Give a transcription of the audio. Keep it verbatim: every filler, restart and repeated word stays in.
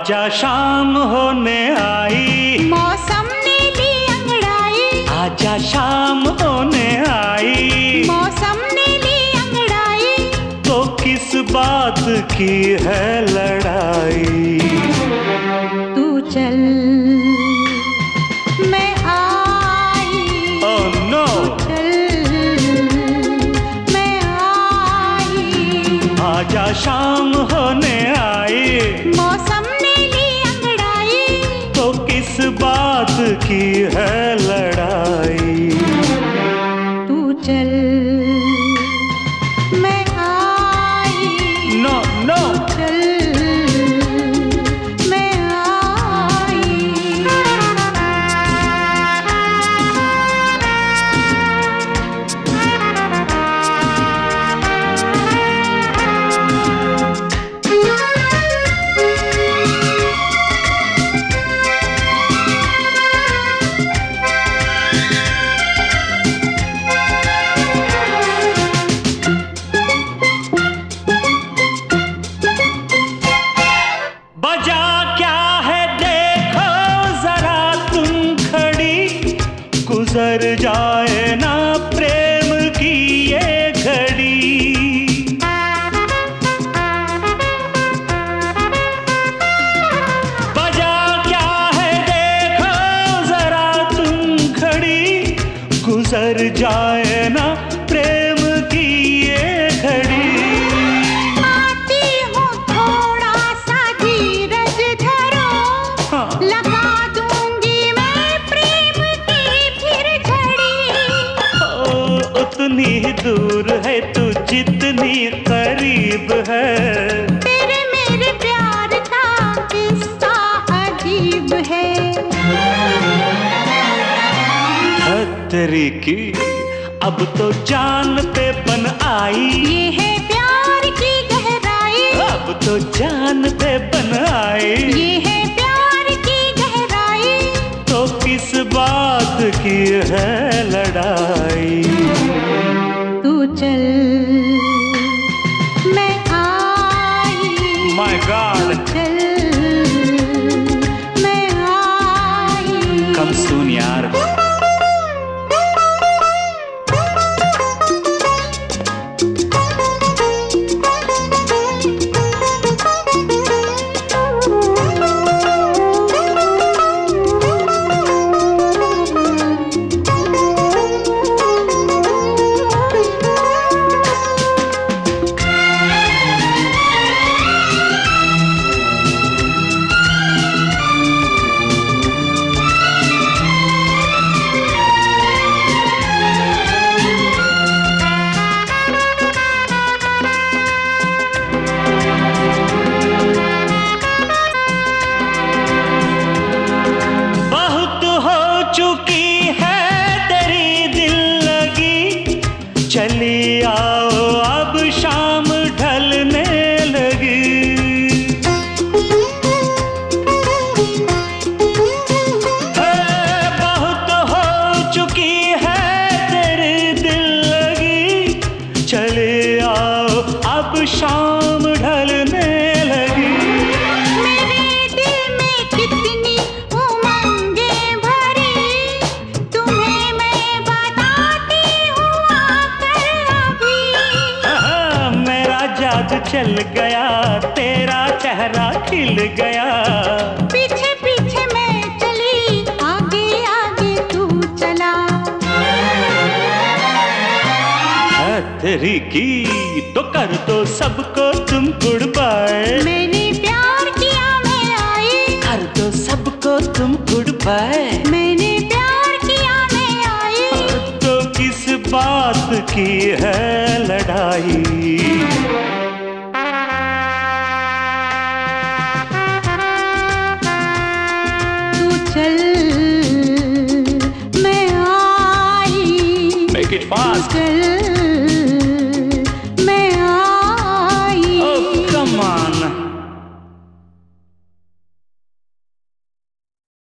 आजा शाम होने आई, मौसम ने ली अंगड़ाई। आजा शाम होने आई, मौसम ने ली अंगड़ाई। तो किस बात की है लड़ाई? तू चल मैं आई। ओह नो, मैं आई। आजा शाम होने आई, मौसम ने ली अंगड़ाई। तो किस बात की है लड़ाई? तू चल मैं आई। नो नो, चल मैं आई। बजा क्या है देखो जरा तुम खड़ी, गुजर जाए ना प्रेम की ये घड़ी। बजा क्या है देखो जरा तुम खड़ी, गुजर जाए ना प्रेम की ये घड़ी। लगा दूंगी मैं प्रेम की फिर झड़ी। ओ, उतनी ही दूर है तू जितनी करीब है। तेरे मेरे प्यार का किस्सा अजीब है। खतरे की अब तो जान पे बन आई, ये है प्यार की गहराई। अब तो जान पे बन आई, ये है तो किस बात की है लड़ाई? तू चल मैं आई। माय गॉड, चल मैं आई। कम सून यार। चुकी है तेरी दिल लगी, चली आओ अब शाम ढलने लगी। है बहुत हो चुकी है तेरी दिल लगी, चली आओ अब शाम ढलने लगी। चल गया तेरा चेहरा खिल गया, पीछे पीछे मैं चली आगे आगे तू चला। तेरी की तो कर दो सबको तुम गुड बाय। मैंने प्यार किया मैं आई, कर दो सबको तुम गुड बाय। मैंने प्यार किया मैं आई, तो किस बात की है लड़ाई? चल मैं आई। Make it fast. चल